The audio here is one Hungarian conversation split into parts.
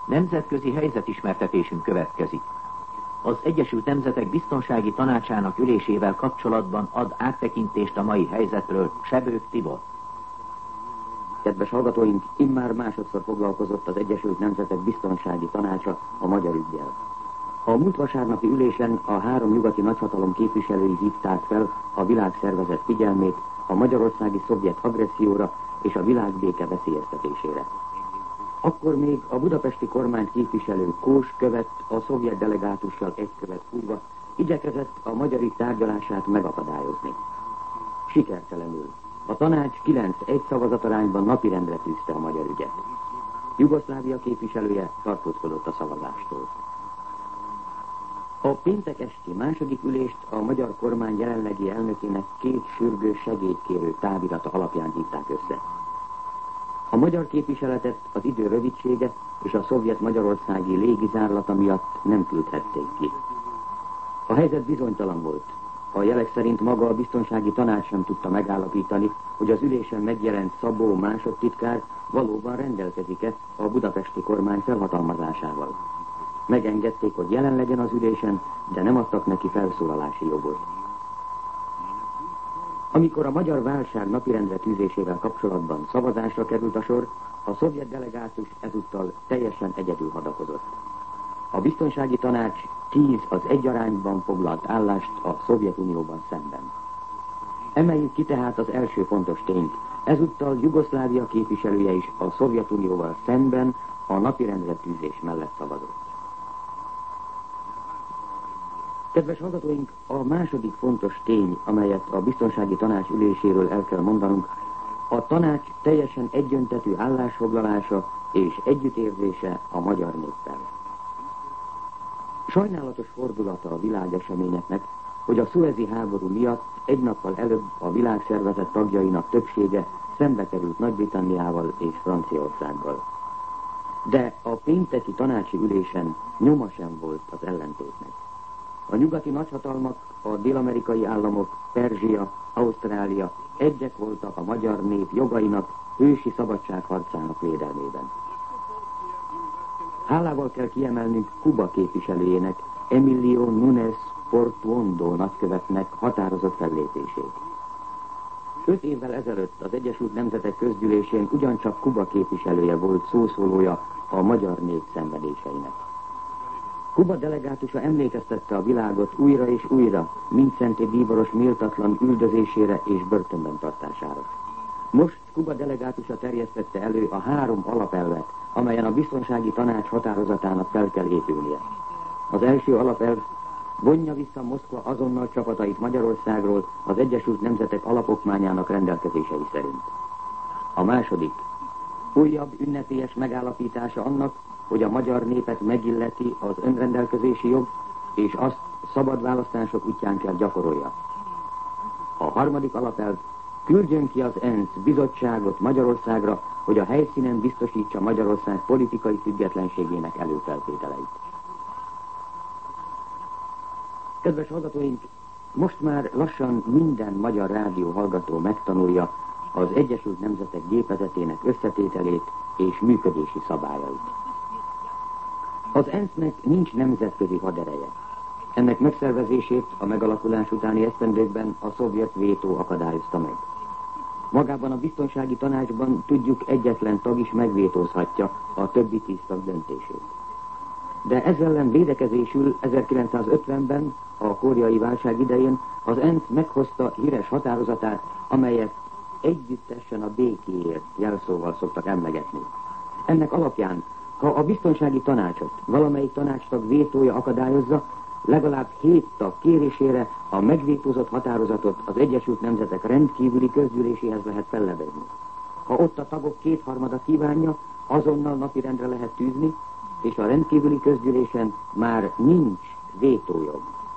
Nemzetközi helyzetismertetésünk következik. Az Egyesült Nemzetek Biztonsági Tanácsának ülésével kapcsolatban ad áttekintést a mai helyzetről Sebők Tibor. Kedves hallgatóink, immár másodszor foglalkozott az Egyesült Nemzetek Biztonsági Tanácsa a magyar üggyel. A múlt vasárnapi ülésen a 3 nyugati nagyhatalom képviselői hívták fel a világszervezet figyelmét a magyarországi szovjet agresszióra és a világbéke veszélyeztetésére. Akkor még a budapesti kormányt képviselő Kós követ a szovjet delegátussal egy követ fújva igyekezett a magyar ügy tárgyalását megakadályozni. Sikertelenül. A tanács 9-1 szavazatarányban napirendre tűzte a magyar ügyet. Jugoszlávia képviselője tartózkodott a szavazástól. A péntek esti második ülést a magyar kormány jelenlegi elnökének 2 sürgős segédkérő távirata alapján hívták össze. A magyar képviseletet az idő rövidsége és a szovjet magyarországi légizárlata miatt nem küldhették ki. A helyzet bizonytalan volt. A jelek szerint maga a biztonsági tanács sem tudta megállapítani, hogy az ülésen megjelent Szabó másodtitkár valóban rendelkezik-e a budapesti kormány felhatalmazásával. Megengedték, hogy jelen legyen az ülésen, de nem adtak neki felszólalási jogot. Amikor a magyar válság napirendre tűzésével kapcsolatban szavazásra került a sor, a szovjet delegátus ezúttal teljesen egyedül hadakozott. A biztonsági tanács 10-1 arányban foglalt állást a Szovjetunióban szemben. Emeljük ki tehát az első fontos tényt. Ezúttal Jugoszlávia képviselője is a Szovjetunióval szemben a napirendre tűzés mellett szavazott. Kedves hallgatóink, a második fontos tény, amelyet a biztonsági tanács üléséről el kell mondanunk, a tanács teljesen egyöntetű állásfoglalása és együttérzése a magyar néppel. Sajnálatos fordulata a világeseményeknek, hogy a szuezi háború miatt egy nappal előbb a világszervezet tagjainak többsége szembe került Nagy-Britanniával és Franciaországgal. De a pénteki tanácsi ülésen nyoma sem volt az ellentétnek. A nyugati nagyhatalmak, a dél-amerikai államok, Perzsia, Ausztrália egyek voltak a magyar nép jogainak, hősi szabadságharcának védelmében. Hálával kell kiemelnünk Kuba képviselőjének, Emilio Nunes Portuondo nagykövetnek határozott fellépését. 5 évvel ezelőtt az Egyesült Nemzetek Közgyűlésén ugyancsak Kuba képviselője volt szószólója a magyar nép szenvedéseinek. Kuba delegátusa emlékeztette a világot újra és újra Mindszenty bíboros méltatlan üldözésére és börtönben tartására. Most Kuba delegátusa terjesztette elő a 3 alapelvet, amelyen a biztonsági tanács határozatának fel kell épülnie. Az első alapelv: vonja vissza Moszkva azonnal csapatait Magyarországról az Egyesült Nemzetek alapokmányának rendelkezései szerint. A második: újabb ünnepélyes megállapítása annak, hogy a magyar népet megilleti az önrendelkezési jog, és azt szabad választások útján kell gyakorolja. A harmadik alapelv: küldjön ki az ENSZ bizottságot Magyarországra, hogy a helyszínen biztosítsa Magyarország politikai függetlenségének előfeltételeit. Kedves hallgatóink, most már lassan minden magyar rádió hallgató megtanulja az Egyesült Nemzetek gépezetének összetételét és működési szabályait. Az ENSZ-nek nincs nemzetközi hadereje. Ennek megszervezését a megalakulás utáni esztendőkben a szovjet vétó akadályozta meg. Magában a biztonsági tanácsban tudjuk, egyetlen tag is megvétózhatja a többi 10 tag döntését. De ezzel ellen védekezésül 1950-ben, a koreai válság idején az ENSZ meghozta híres határozatát, amelyet együttesen a békéért jelszóval szoktak emlegetni. Ennek alapján, ha a biztonsági tanácsot valamelyik tanácstag vétója akadályozza, legalább 7 tag kérésére a megvétózott határozatot az Egyesült Nemzetek rendkívüli közgyűléséhez lehet fellebezni. Ha ott a tagok 2/3 kívánja, azonnal napirendre lehet tűzni, és a rendkívüli közgyűlésen már nincs vétójog.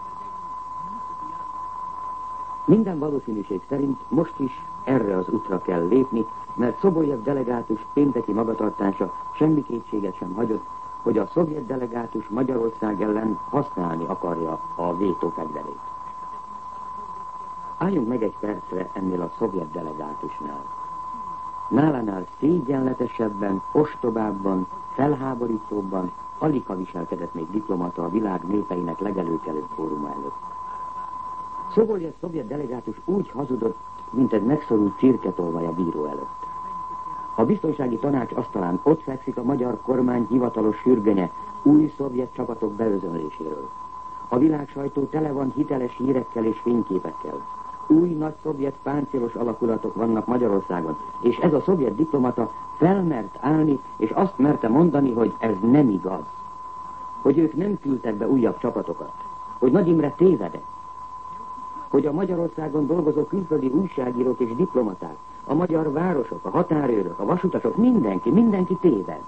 Minden valószínűség szerint most is erre az útra kell lépni, mert Szoboljev delegátus pénteki magatartása semmi kétséget sem hagyott, hogy a szovjet delegátus Magyarország ellen használni akarja a vétó fegyverét. Álljunk meg egy percre ennél a szovjet delegátusnál. nálánál szégyenletesebben, ostobábban, felháborítóbban alig viselkedett még diplomata a világ népeinek legelőkelőbb fóruma előtt. Szoboljev szovjet delegátus úgy hazudott, mint egy megszorult csirketolvaj a bíró előtt. A biztonsági tanács asztalán ott fekszik a magyar kormány hivatalos sürgönye új szovjet csapatok beözönléséről. A világ sajtó tele van hiteles hírekkel és fényképekkel. Új nagy szovjet páncélos alakulatok vannak Magyarországon, és ez a szovjet diplomata felmert állni, és azt merte mondani, hogy ez nem igaz. Hogy ők nem küldtek be újabb csapatokat. Hogy Nagy Imre tévedett. Hogy a Magyarországon dolgozó külföldi újságírók és diplomaták, a magyar városok, a határőrök, a vasutasok, mindenki téved.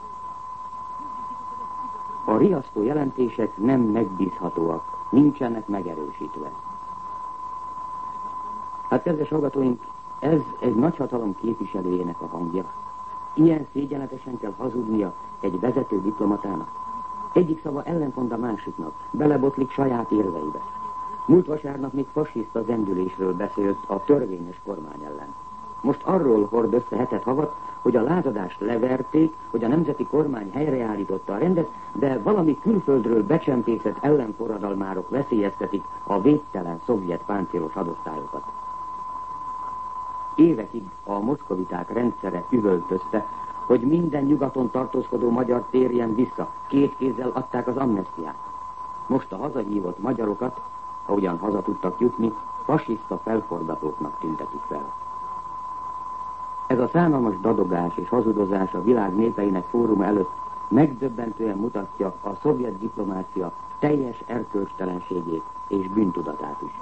A riasztó jelentések nem megbízhatóak, nincsenek megerősítve. Hát, kedves hallgatóink, ez egy nagyhatalom képviselőjének a hangja. Ilyen szégyenletesen kell hazudnia egy vezető diplomatának. Egyik szava ellentmond a másiknak, belebotlik saját érveibe. Múlt vasárnap még fasiszta zendülésről beszélt a törvényes kormány ellen. Most arról hord össze hetet-havat, hogy a lázadást leverték, hogy a nemzeti kormány helyreállította a rendet, de valami külföldről becsempészett ellenforradalmárok veszélyeztetik a védtelen szovjet páncélos adottályokat. Évekig a moszkoviták rendszere üvöltözte, hogy minden nyugaton tartózkodó magyar térjen vissza, két kézzel adták az amnesztiát. Most a hazahívott magyarokat, ahogyan haza tudtak jutni, fasiszta felforgatóknak tüntetik fel. Ez a szánalmas dadogás és hazudozás a világ népeinek fóruma előtt megdöbbentően mutatja a szovjet diplomácia teljes erkölcstelenségét és bűntudatát is.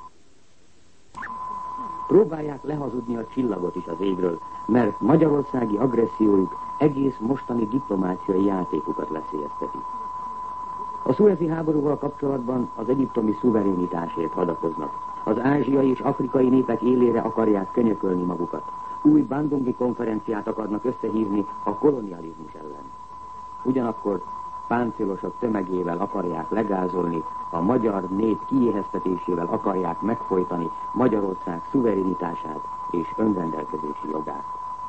Próbálják lehazudni a csillagot is az égről, mert magyarországi agressziójuk egész mostani diplomáciai játékukat veszélyezteti. A szuezi háborúval kapcsolatban az egyiptomi szuverenitásért hadakoznak. Az ázsiai és afrikai népek élére akarják könyökölni magukat. Új bandungi konferenciát akarnak összehívni a kolonializmus ellen. Ugyanakkor páncélosok tömegével akarják legázolni, a magyar nép kiéheztetésével akarják megfojtani Magyarország szuverenitását és önrendelkezési jogát.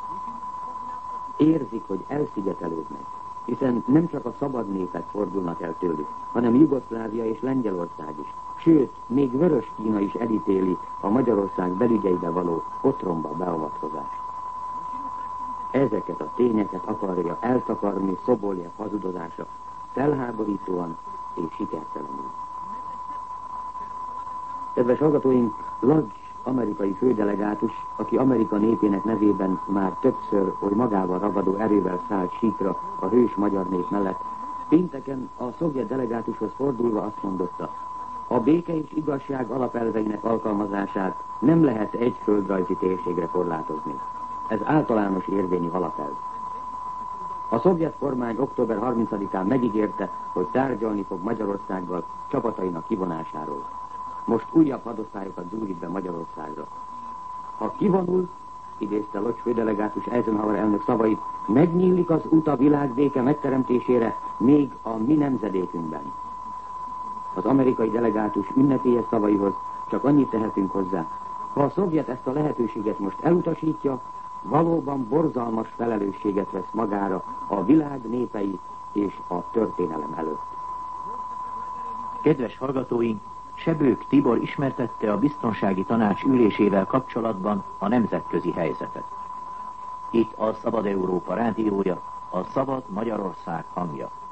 Érzik, hogy elszigetelődnek, hiszen nem csak a szabad népek fordulnak el tőlük, hanem Jugoszlávia és Lengyelország is. Sőt, még Vörös Kína is elítéli a Magyarország belügyeibe való otromba beavatkozást. Ezeket a tényeket akarja eltakarni Szoboljev hazudozása, felháborítóan és sikertelenül. Kedves hallgatóink, Lodge amerikai fődelegátus, aki Amerika népének nevében már többször, hogy magával ragadó erővel szállt síkra a hős magyar nép mellett, pénteken a szovjet delegátushoz fordulva azt mondotta: a béke és igazság alapelveinek alkalmazását nem lehet egy földrajzi térségre korlátozni. Ez általános érvényű alapelv. A szovjet kormány október 30-án megígérte, hogy tárgyalni fog Magyarországgal csapatainak kivonásáról. Most újabb hadosztályokat zúdít be Magyarországra. Ha kivonul, idézte Lodge fődelegátus Eisenhower elnök szavait, megnyílik az út a világbéke megteremtésére még a mi nemzedékünkben. Az amerikai delegátus ünnepélyes szavaihoz csak annyit tehetünk hozzá: ha a szovjet ezt a lehetőséget most elutasítja, valóban borzalmas felelősséget vesz magára a világ népei és a történelem előtt. Kedves hallgatóink, Sebők Tibor ismertette a Biztonsági Tanács ülésével kapcsolatban a nemzetközi helyzetet. Itt a Szabad Európa rádiója, a Szabad Magyarország hangja.